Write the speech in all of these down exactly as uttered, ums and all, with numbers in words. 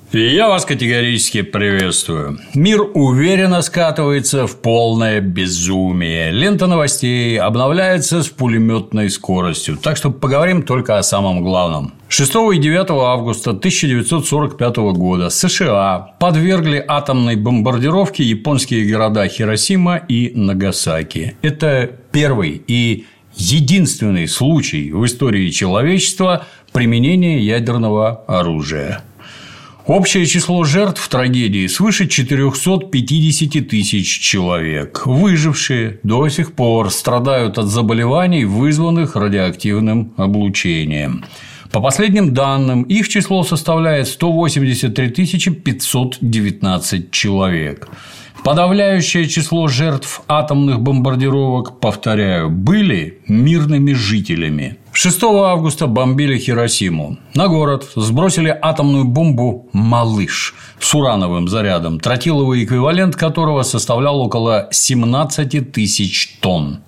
И я вас категорически приветствую. Мир уверенно скатывается в полное безумие. Лента новостей обновляется с пулеметной скоростью. Так что поговорим только о самом главном. шестого и девятого августа тысяча девятьсот сорок пятого года США подвергли атомной бомбардировке японские города Хиросима и Нагасаки. Это первый и единственный случай в истории человечества применения ядерного оружия. Общее число жертв трагедии свыше четырехсот пятидесяти тысяч человек. Выжившие до сих пор страдают от заболеваний, вызванных радиоактивным облучением. По последним данным, их число составляет сто восемьдесят три тысячи пятьсот девятнадцать человек. Подавляющее число жертв атомных бомбардировок, повторяю, были мирными жителями. шестого августа бомбили Хиросиму. На город сбросили атомную бомбу «Малыш» с урановым зарядом, тротиловый эквивалент которого составлял около семнадцати тысяч тонн.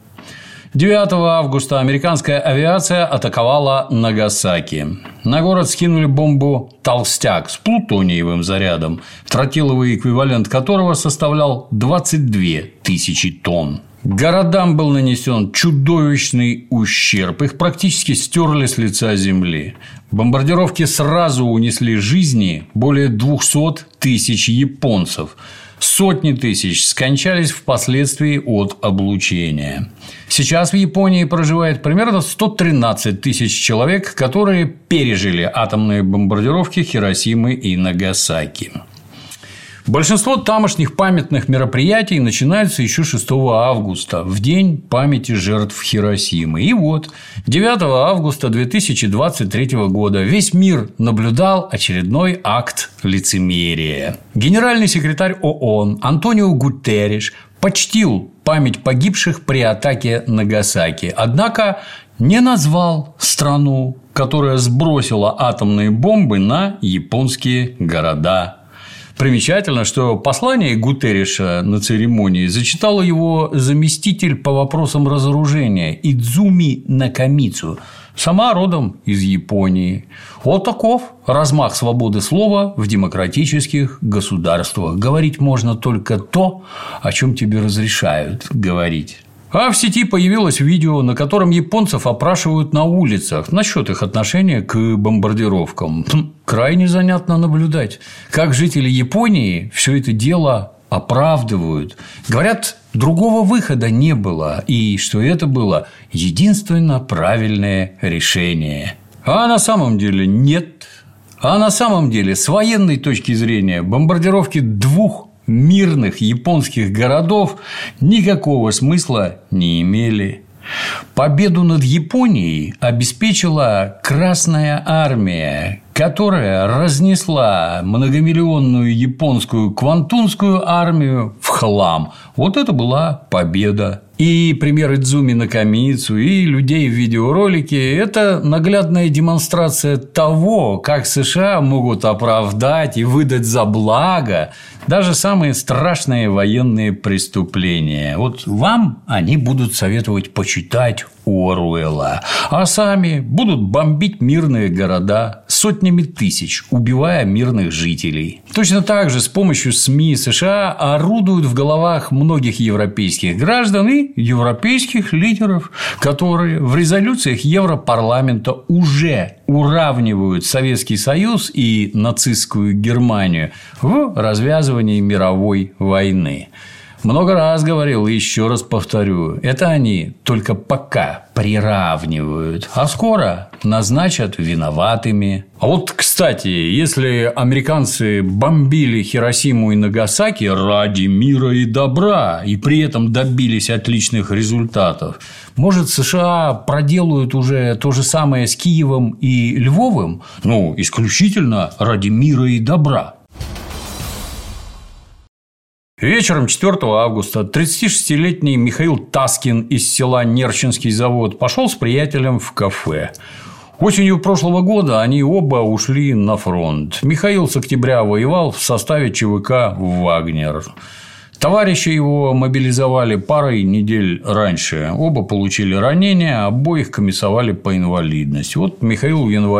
девятого августа американская авиация атаковала Нагасаки. На город скинули бомбу «Толстяк» с плутониевым зарядом, тротиловый эквивалент которого составлял двадцать две тысячи тонн. Городам был нанесен чудовищный ущерб. Их практически стерли с лица земли. Бомбардировки сразу унесли жизни более двухсот тысяч японцев. Сотни тысяч скончались впоследствии от облучения. Сейчас в Японии проживает примерно сто тринадцать тысяч человек, которые пережили атомные бомбардировки Хиросимы и Нагасаки. Большинство тамошних памятных мероприятий начинаются еще шестого августа, в день памяти жертв Хиросимы. И вот девятого августа две тысячи двадцать третьего года весь мир наблюдал очередной акт лицемерия. Генеральный секретарь ООН Антонио Гутерриш почтил память погибших при атаке Нагасаки, однако не назвал страну, которая сбросила атомные бомбы на японские города. Примечательно, что послание Гутерриша на церемонии зачитал его заместитель по вопросам разоружения Идзуми Накамицу, сама родом из Японии. Вот таков размах свободы слова в демократических государствах. Говорить можно только то, о чем тебе разрешают говорить. А в сети появилось видео, на котором японцев опрашивают на улицах насчет их отношения к бомбардировкам. Крайне занятно наблюдать, как жители Японии все это дело оправдывают. Говорят, другого выхода не было, и что это было единственно правильное решение. А на самом деле нет. А на самом деле, с военной точки зрения, бомбардировки двух мирных японских городов никакого смысла не имели. Победу над Японией обеспечила Красная армия, которая разнесла многомиллионную японскую Квантунскую армию в хлам. Вот это была победа. И пример Идзуми Накамицу, и людей в видеоролике – это наглядная демонстрация того, как США могут оправдать и выдать за благо даже самые страшные военные преступления. Вот вам они будут советовать почитать Оруэлла, а сами будут бомбить мирные города сотнями тысяч, убивая мирных жителей. Точно так же с помощью СМИ США орудуют в головах многих европейских граждан и европейских лидеров, которые в резолюциях Европарламента уже уравнивают Советский Союз и нацистскую Германию в развязывании мировой войны. Много раз говорил и еще раз повторю, это они только пока приравнивают, а скоро назначат виноватыми. А вот, кстати, если американцы бомбили Хиросиму и Нагасаки ради мира и добра и при этом добились отличных результатов, может, США проделают уже то же самое с Киевом и Львовом, ну, исключительно ради мира и добра. Вечером четвёртого августа тридцатишестилетний Михаил Таскин из села Нерчинский завод пошел с приятелем в кафе. Осенью прошлого года они оба ушли на фронт. Михаил с октября воевал в составе ЧВК «Вагнер». Товарища его мобилизовали парой недель раньше. Оба получили ранения, обоих комиссовали по инвалидности. Вот Михаил в январе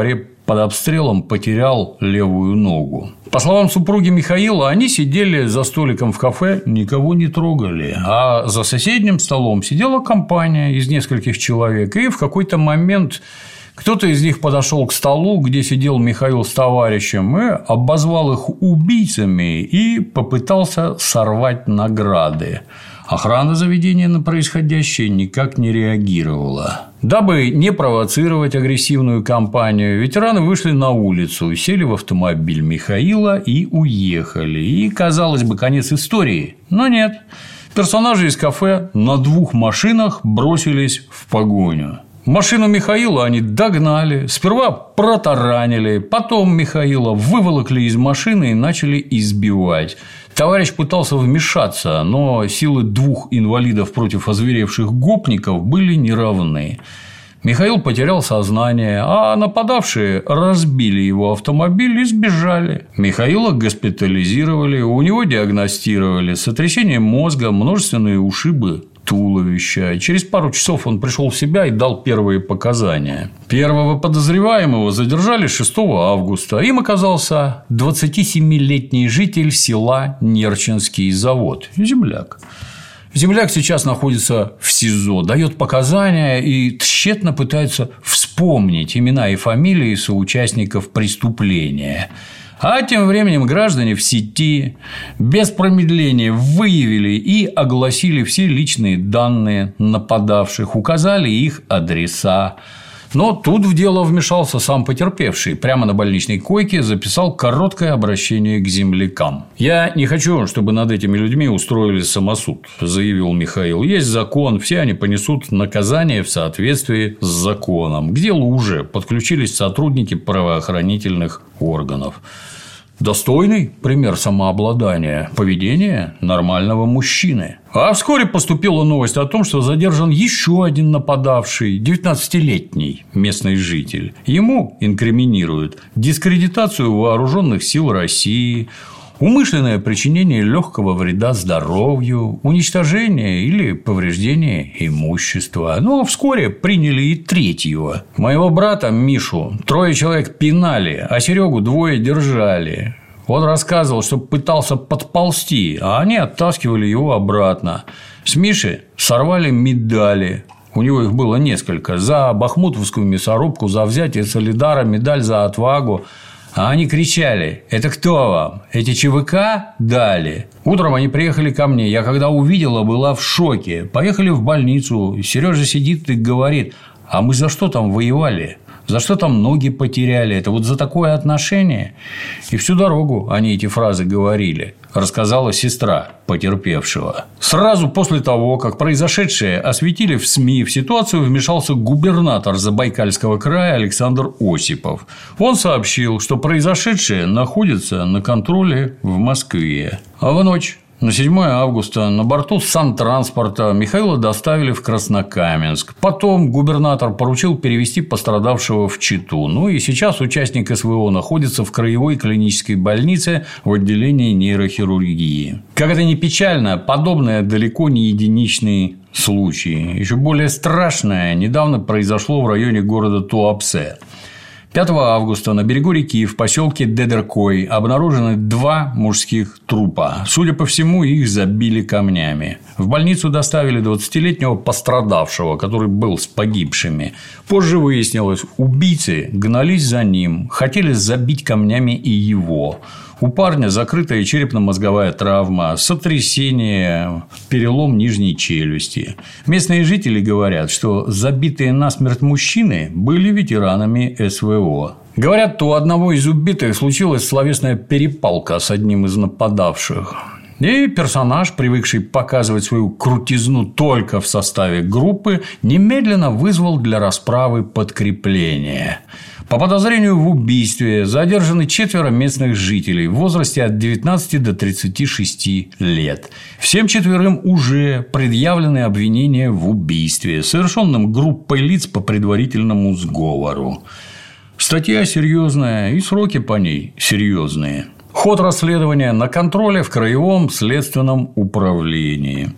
под обстрелом потерял левую ногу. По словам супруги Михаила, они сидели за столиком в кафе, никого не трогали, а за соседним столом сидела компания из нескольких человек, и в какой-то момент кто-то из них подошел к столу, где сидел Михаил с товарищем, и обозвал их убийцами и попытался сорвать награды. Охрана заведения на происходящее никак не реагировала. Дабы не провоцировать агрессивную кампанию, ветераны вышли на улицу, сели в автомобиль Михаила и уехали. И, казалось бы, конец истории. Но нет. Персонажи из кафе на двух машинах бросились в погоню. Машину Михаила они догнали, сперва протаранили, потом Михаила выволокли из машины и начали избивать. Товарищ пытался вмешаться, но силы двух инвалидов против озверевших гопников были неравны. Михаил потерял сознание, а нападавшие разбили его автомобиль и сбежали. Михаила госпитализировали, у него диагностировали сотрясение мозга, множественные ушибы туловища. Через пару часов он пришел в себя и дал первые показания. Первого подозреваемого задержали шестого августа. Им оказался двадцатисемилетний житель села Нерчинский завод. Земляк. Земляк сейчас находится в СИЗО, дает показания и тщетно пытается вспомнить имена и фамилии соучастников преступления. А тем временем граждане в сети без промедления выявили и огласили все личные данные нападавших, указали их адреса. Но тут в дело вмешался сам потерпевший. Прямо на больничной койке записал короткое обращение к землякам. «Я не хочу, чтобы над этими людьми устроили самосуд», – заявил Михаил. «Есть закон, все они понесут наказание в соответствии с законом». К делу уже подключились сотрудники правоохранительных органов. Достойный пример самообладания, поведения нормального мужчины. А вскоре поступила новость о том, что задержан еще один нападавший, девятнадцатилетний местный житель. Ему инкриминируют дискредитацию вооруженных сил России, умышленное причинение легкого вреда здоровью, уничтожение или повреждение имущества. Но вскоре приняли и третьего. Моего брата Мишу трое человек пинали, а Серегу двое держали. Он рассказывал, что пытался подползти, а они оттаскивали его обратно. С Миши сорвали медали. У него их было несколько. За бахмутовскую мясорубку, за взятие Солидара, медаль за отвагу. А они кричали: «Это кто вам? Эти ЧВК дали?» Утром они приехали ко мне. Я, когда увидела, была в шоке. Поехали в больницу. Сережа сидит и говорит: «А мы за что там воевали? За что там ноги потеряли? Это вот за такое отношение?» И всю дорогу они эти фразы говорили, рассказала сестра потерпевшего. Сразу после того, как произошедшее осветили в СМИ, в ситуацию вмешался губернатор Забайкальского края Александр Осипов. Он сообщил, что произошедшее находится на контроле в Москве. А в ночь на седьмое августа на борту Сантранспорта Михаила доставили в Краснокаменск. Потом губернатор поручил перевезти пострадавшего в Читу. Ну и сейчас участник СВО находится в краевой клинической больнице в отделении нейрохирургии. Как это ни печально, подобное далеко не единичный случай. Еще более страшное недавно произошло в районе города Туапсе. пятого августа на берегу реки в поселке Дедеркой обнаружены два мужских трупа. Судя по всему, их забили камнями. В больницу доставили двадцатилетнего пострадавшего, который был с погибшими. Позже выяснилось, убийцы гнались за ним, хотели забить камнями и его. У парня закрытая черепно-мозговая травма, сотрясение, перелом нижней челюсти. Местные жители говорят, что забитые насмерть мужчины были ветеранами СВО. Говорят, у одного из убитых случилась словесная перепалка с одним из нападавших. И персонаж, привыкший показывать свою крутизну только в составе группы, немедленно вызвал для расправы подкрепление. По подозрению в убийстве задержаны четверо местных жителей в возрасте от девятнадцати до тридцати шести лет. Всем четверым уже предъявлены обвинения в убийстве, совершенном группой лиц по предварительному сговору. Статья серьезная, и сроки по ней серьезные. Ход расследования на контроле в Краевом следственном управлении.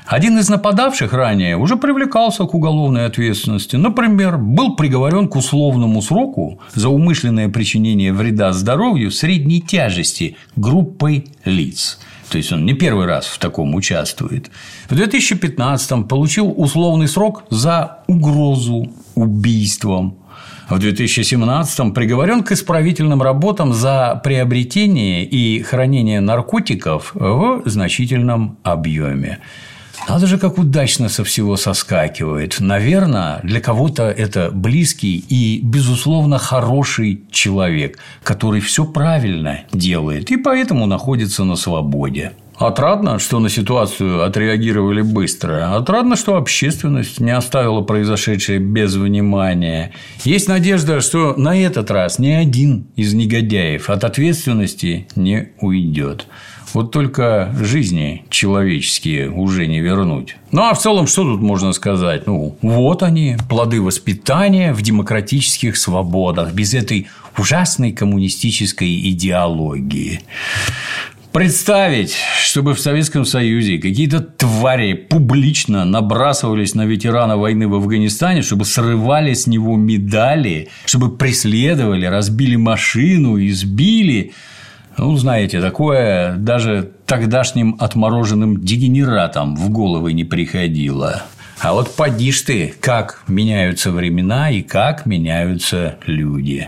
Один из нападавших ранее уже привлекался к уголовной ответственности. Например, был приговорен к условному сроку за умышленное причинение вреда здоровью средней тяжести группой лиц. То есть он не первый раз в таком участвует. В две тысячи пятнадцатом получил условный срок за угрозу убийством. В две тысячи семнадцатом приговорен к исправительным работам за приобретение и хранение наркотиков в значительном объеме. Надо же, как удачно со всего соскакивает. Наверное, для кого-то это близкий и, безусловно, хороший человек, который все правильно делает и поэтому находится на свободе. Отрадно, что на ситуацию отреагировали быстро. Отрадно, что общественность не оставила произошедшее без внимания. Есть надежда, что на этот раз ни один из негодяев от ответственности не уйдет. Вот только жизни человеческие уже не вернуть. Ну, а в целом, что тут можно сказать? Ну, вот они, плоды воспитания в демократических свободах, без этой ужасной коммунистической идеологии. Представить, чтобы в Советском Союзе какие-то твари публично набрасывались на ветерана войны в Афганистане, чтобы срывали с него медали, чтобы преследовали, разбили машину, избили. Ну, знаете, такое даже тогдашним отмороженным дегенератам в головы не приходило. А вот поди ж ты, как меняются времена и как меняются люди.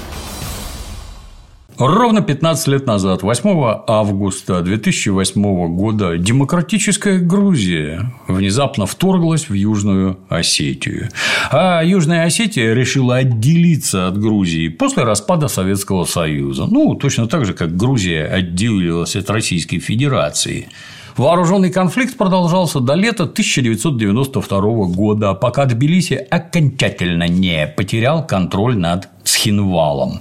Ровно пятнадцать лет назад, восьмого августа две тысячи восьмого года, демократическая Грузия внезапно вторглась в Южную Осетию. А Южная Осетия решила отделиться от Грузии после распада Советского Союза. Ну, точно так же, как Грузия отделилась от Российской Федерации. Вооруженный конфликт продолжался до лета тысяча девятьсот девяносто второго года, пока Тбилиси окончательно не потерял контроль над Цхинвалом.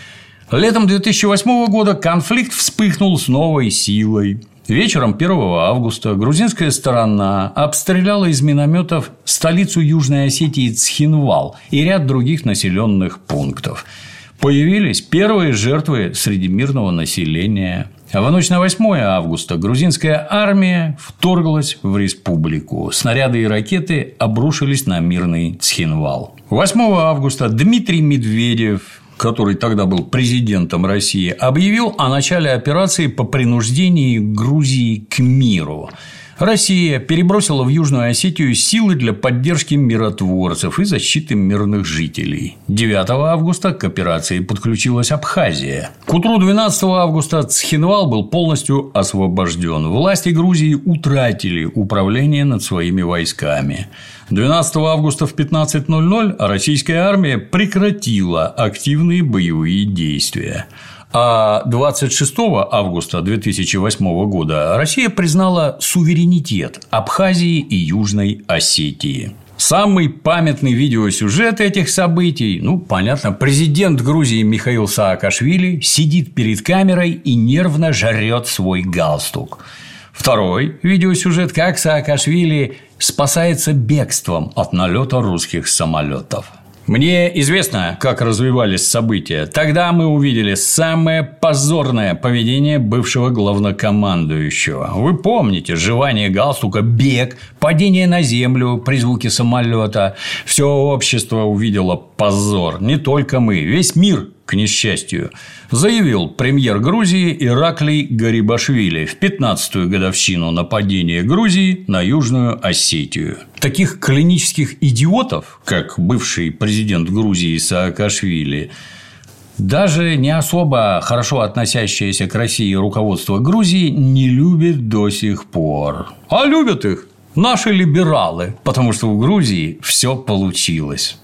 Летом две тысячи восьмого года конфликт вспыхнул с новой силой. Вечером первого августа грузинская сторона обстреляла из минометов столицу Южной Осетии Цхинвал и ряд других населенных пунктов. Появились первые жертвы среди мирного населения. А в ночь на восьмое августа грузинская армия вторглась в республику. Снаряды и ракеты обрушились на мирный Цхинвал. восьмого августа Дмитрий Медведев, который тогда был президентом России, объявил о начале операции по принуждению Грузии к миру. Россия перебросила в Южную Осетию силы для поддержки миротворцев и защиты мирных жителей. девятого августа к операции подключилась Абхазия. К утру двенадцатого августа Цхинвал был полностью освобожден. Власти Грузии утратили управление над своими войсками. двенадцатого августа в пятнадцать ноль ноль российская армия прекратила активные боевые действия. А двадцать шестого августа две тысячи восьмого года Россия признала суверенитет Абхазии и Южной Осетии. Самый памятный видеосюжет этих событий, ну, понятно, президент Грузии Михаил Саакашвили сидит перед камерой и нервно жрет свой галстук. Второй видеосюжет, как Саакашвили спасается бегством от налета русских самолетов. Мне известно, как развивались события. Тогда мы увидели самое позорное поведение бывшего главнокомандующего. Вы помните жевание галстука, бег, падение на землю при звуке самолета. Все общество увидело позор. Не только мы, весь мир, к несчастью, заявил премьер Грузии Ираклий Гарибашвили в пятнадцатую годовщину нападения Грузии на Южную Осетию. Таких клинических идиотов, как бывший президент Грузии Саакашвили, даже не особо хорошо относящееся к России руководство Грузии не любит до сих пор. А любят их наши либералы, потому что в Грузии все получилось.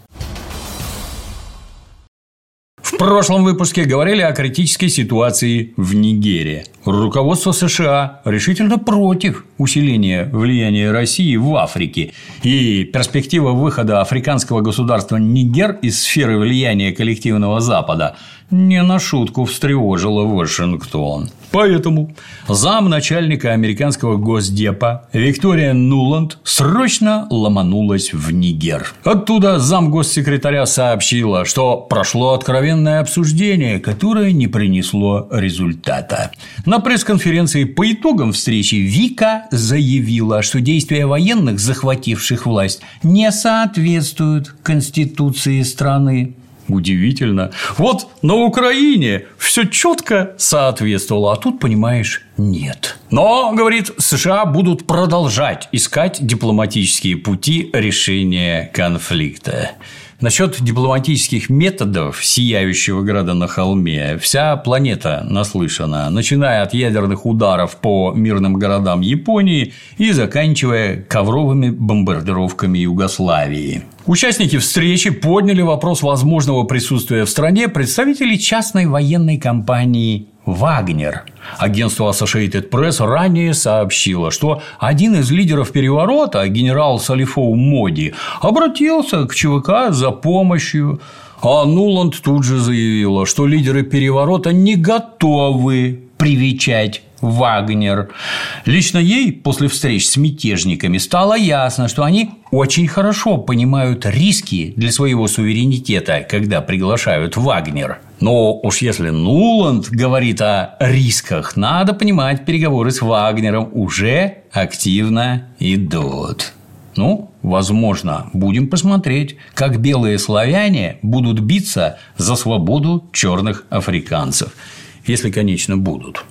В прошлом выпуске говорили о критической ситуации в Нигерии. Руководство США решительно против усиления влияния России в Африке. И перспектива выхода африканского государства Нигер из сферы влияния коллективного Запада не на шутку встревожила Вашингтон. Поэтому замначальника американского Госдепа Виктория Нуланд срочно ломанулась в Нигер. Оттуда замгоссекретаря сообщила, что прошло откровенное обсуждение, которое не принесло результата. На пресс-конференции по итогам встречи Вика заявила, что действия военных, захвативших власть, не соответствуют Конституции страны. Удивительно. Вот на Украине все четко соответствовало, а тут, понимаешь, нет. Но, говорит, США будут продолжать искать дипломатические пути решения конфликта. Насчет дипломатических методов сияющего града на холме вся планета наслышана, начиная от ядерных ударов по мирным городам Японии и заканчивая ковровыми бомбардировками Югославии. Участники встречи подняли вопрос возможного присутствия в стране представителей частной военной компании «Вагнер». Агентство Associated Press ранее сообщило, что один из лидеров переворота, генерал Салифоу Моди, обратился к ЧВК за помощью, а Нуланд тут же заявила, что лидеры переворота не готовы привечать Вагнер. Лично ей после встреч с мятежниками стало ясно, что они очень хорошо понимают риски для своего суверенитета, когда приглашают Вагнер. Но уж если Нуланд говорит о рисках, надо понимать, переговоры с Вагнером уже активно идут. Ну, возможно, будем посмотреть, как белые славяне будут биться за свободу черных африканцев, если, конечно, будут.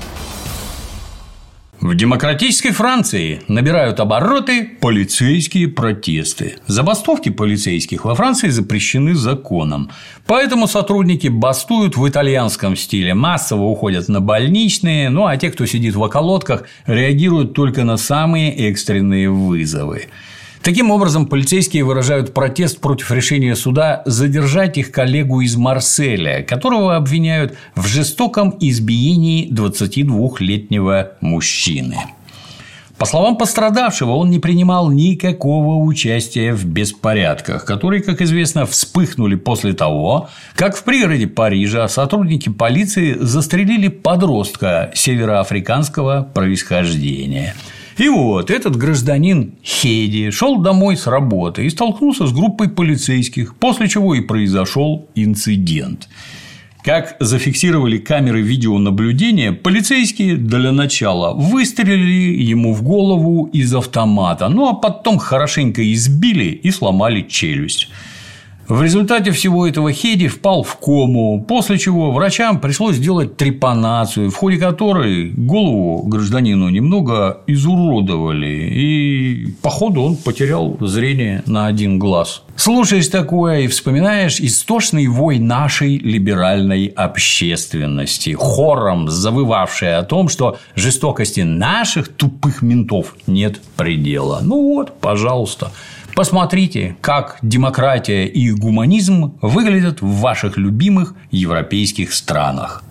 В демократической Франции набирают обороты полицейские протесты. Забастовки полицейских во Франции запрещены законом. Поэтому сотрудники бастуют в итальянском стиле, массово уходят на больничные, ну а те, кто сидит в околотках, реагируют только на самые экстренные вызовы. Таким образом, полицейские выражают протест против решения суда задержать их коллегу из Марселя, которого обвиняют в жестоком избиении двадцатидвухлетнего мужчины. По словам пострадавшего, он не принимал никакого участия в беспорядках, которые, как известно, вспыхнули после того, как в пригороде Парижа сотрудники полиции застрелили подростка североафриканского происхождения. И вот этот гражданин Хеди шел домой с работы и столкнулся с группой полицейских, после чего и произошел инцидент. Как зафиксировали камеры видеонаблюдения, полицейские для начала выстрелили ему в голову из автомата, ну а потом хорошенько избили и сломали челюсть. В результате всего этого Хеди впал в кому, после чего врачам пришлось сделать трепанацию, в ходе которой голову гражданину немного изуродовали, и, походу, он потерял зрение на один глаз. Слушаешь такое и вспоминаешь истошный вой нашей либеральной общественности, хором завывавшей о том, что жестокости наших тупых ментов нет предела. Ну вот, пожалуйста. Посмотрите, как демократия и гуманизм выглядят в ваших любимых европейских странах.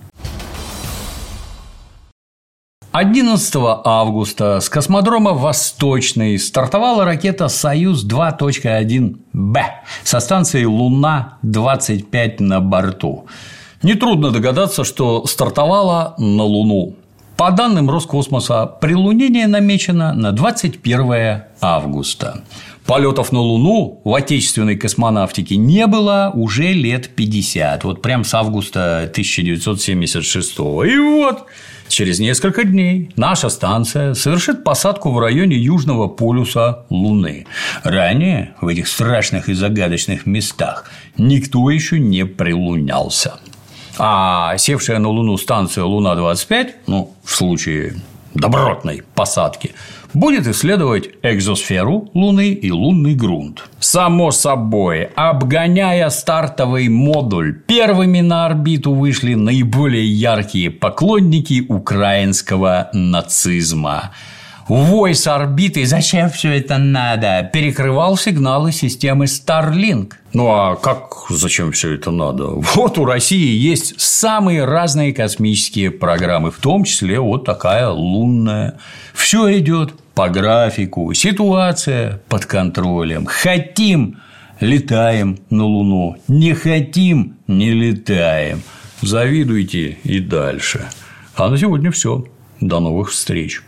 одиннадцатого августа с космодрома Восточный стартовала ракета «Союз-два точка один бэ» со станции «Луна двадцать пять» на борту. Нетрудно догадаться, что стартовала на Луну. По данным Роскосмоса, прилунение намечено на двадцать первое августа. Полетов на Луну в отечественной космонавтике не было уже лет пятьдесят, вот прям с августа тысяча девятьсот семьдесят шестого. И вот через несколько дней наша станция совершит посадку в районе южного полюса Луны. Ранее в этих страшных и загадочных местах никто еще не прилунялся. А севшая на Луну станция Луна двадцать пять, ну, в случае добротной посадки, будет исследовать экзосферу Луны и лунный грунт. Само собой, обгоняя стартовый модуль, первыми на орбиту вышли наиболее яркие поклонники украинского нацизма. Вой с орбиты «Зачем все это надо?» перекрывал сигналы системы Starlink. Ну а как зачем все это надо? Вот у России есть самые разные космические программы, в том числе вот такая лунная. Все идет по графику, ситуация под контролем. Хотим – летаем на Луну, не хотим – не летаем. Завидуйте и дальше. А на сегодня все. До новых встреч.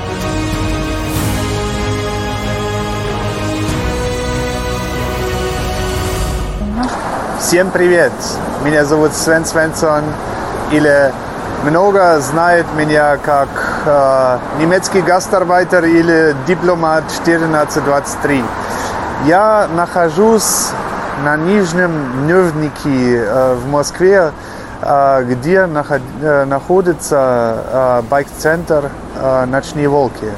Всем привет! Меня зовут Свен Свенсон, или много знают меня как э, немецкий гастарбайтер или дипломат четырнадцать двадцать три. Я нахожусь на Нижнем Нёвнике э, в Москве, э, где наход, э, находится э, байк-центр э, «Ночные волки».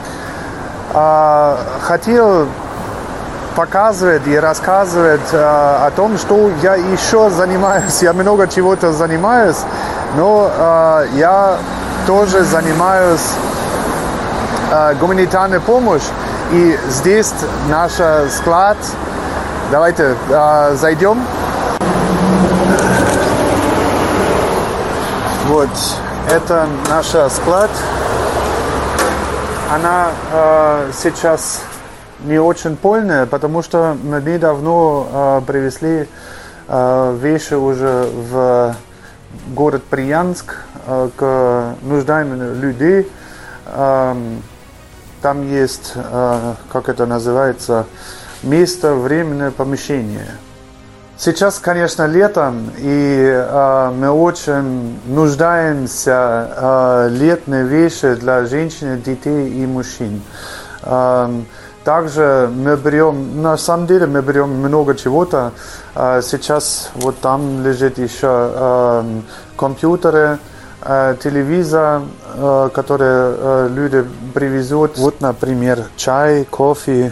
Э, хотел показывать и рассказывать э, о том, что я еще занимаюсь. Я много чего-то занимаюсь, но э, я тоже занимаюсь э, гуманитарной помощью. И здесь наш склад. Давайте э, зайдем. Вот, это наш склад. Она э, сейчас не очень полная, потому что мы недавно э, привезли э, вещи уже в город Брянск э, к нуждаемым людям. Э, там есть, э, как это называется, место, временное помещение. Сейчас, конечно, летом, и э, мы очень нуждаемся в э, летные вещи для женщин, детей и мужчин. Э, также мы берем, на самом деле мы берем много чего-то. Э, сейчас вот там лежит еще э, компьютеры, э, телевизор, э, которые э, люди привезут. Вот, например, чай, кофе,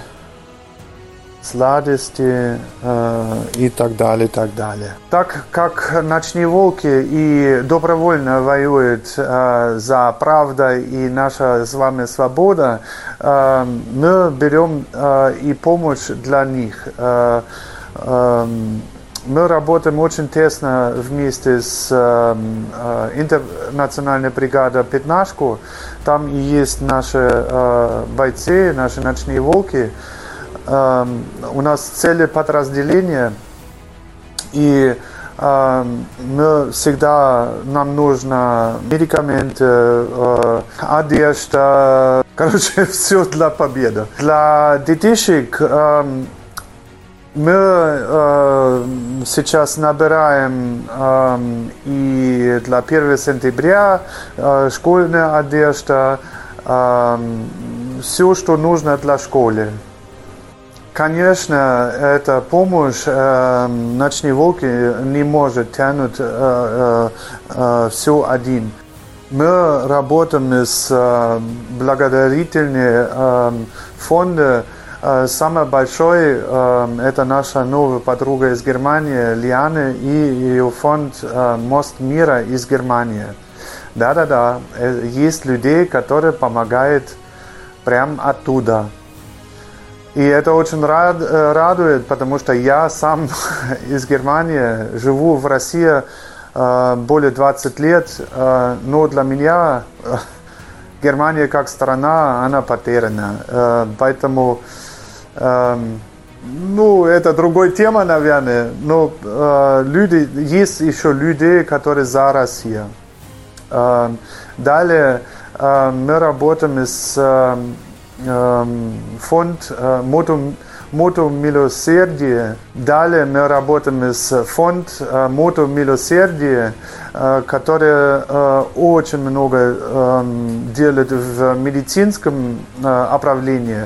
сладости э, и так далее, и так далее. Так как «Ночные волки» и добровольно воюют э, за правду и наша с вами свобода, э, мы берем э, и помощь для них. Э, э, мы работаем очень тесно вместе с э, интернациональной бригадой «Пятнашку». Там и есть наши э, бойцы, наши «Ночные волки». Uh, у нас целое подразделение, и uh, мы всегда, нам нужно медикаменты, uh, одежда, короче, все для победы. Для детишек uh, мы uh, сейчас набираем uh, и для первого сентября uh, школьная одежда, uh, все, что нужно для школы. Конечно, эта помощь э, «Ночные волки» не может тянуть э, э, все один. Мы работаем с э, благотворительными э, фондом. Э, самый большой э, это наша новая подруга из Германии, Лиана, и ее фонд э, «Мост мира» из Германии. Да-да-да, есть люди, которые помогают прямо оттуда. И это очень рад, радует, потому что я сам из Германии, живу в России э, более двадцати лет, э, но для меня э, Германия как страна, она потеряна. Э, поэтому, э, ну, это другая тема, наверное, но э, люди, есть еще люди, которые за Россию. Э, далее э, мы работаем с э, фонд «Мото, Мото Милосердие». Далее мы работаем с фондом «Мото Милосердие», который очень много делает в медицинском направлении.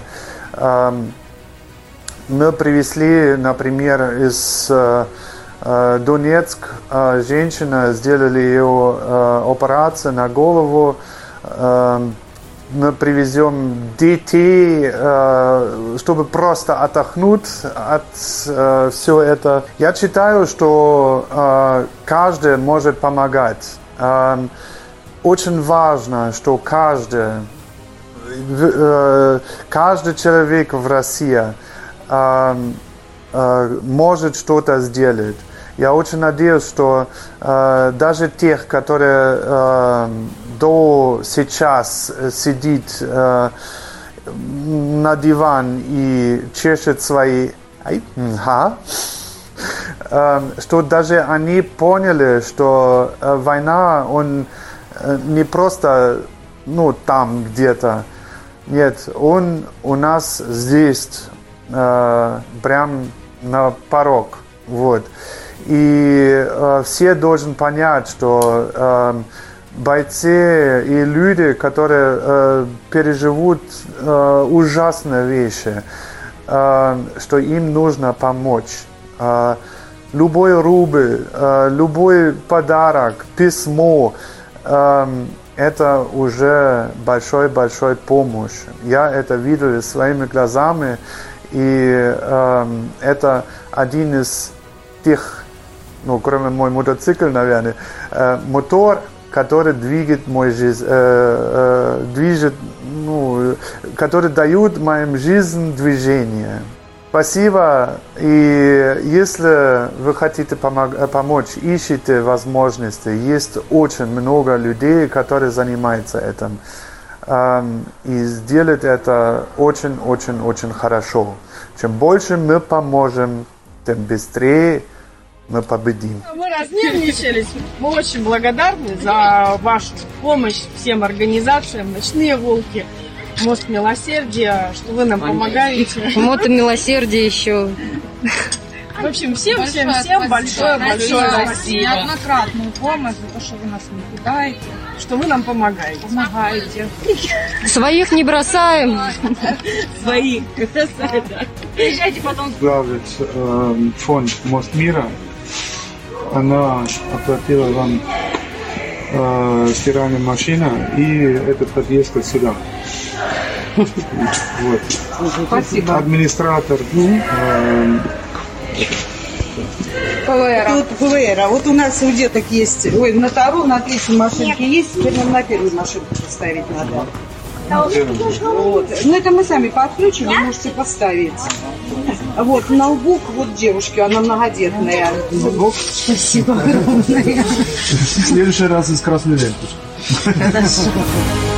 Мы привезли, например, из Донецка женщина, сделали ее операцию на голову. Мы привезем детей, чтобы просто отдохнуть от всего этого. Я считаю, что каждый может помогать. Очень важно, что каждый, каждый человек в России может что-то сделать. Я очень надеюсь, что даже тех, которые до сейчас сидит э, на диван и чешет свои, ага, э, что даже они поняли, что э, война, он э, не просто, ну, там где-то, нет, он у нас здесь, э, прям на порог, вот. И э, все должны понять, что э, бойцы и люди, которые э, переживут э, ужасные вещи, э, что им нужно помочь. Э, любой рубль, э, любой подарок, письмо, э, это уже большой-большой помощь. Я это видел своими глазами, и э, это один из тех, ну, кроме мой мотоцикл, наверное, э, мотор, который двигает мой жизнь, э, э, движет, ну, который дает моим жизнь движение. Спасибо. И если вы хотите помог- помочь, ищите возможности. Есть очень много людей, которые занимаются этим. Эм, и сделать это очень-очень-очень хорошо. Чем больше мы поможем, тем быстрее мы победим. Мы разнервничались. Мы очень благодарны за вашу помощь всем организациям, «Ночные волки», «Мост милосердия», что вы нам помогаете. Мото милосердия еще. В общем, всем, всем, всем большое, большое спасибо. Неоднократную помощь за то, что вы нас не кидаете, что вы нам помогаете. помогаете. Своих не бросаем. Своих. Приезжайте потом. Возглавить э, фонд «Мост мира». Она оплатила вам э, стиральную машину и это подъезд сюда. Вот. Спасибо. Администратор. Э, ПВР. Тут ПВР. А вот у нас у деток есть, ой, на второй, на третьей машинке есть, теперь нам на первую машинку поставить надо. Вот. Ну это мы сами подключим, вы можете поставить. Вот, ноутбук, вот девушке, она многодетная. Спасибо огромное. В следующий раз из красной ленты. Хорошо.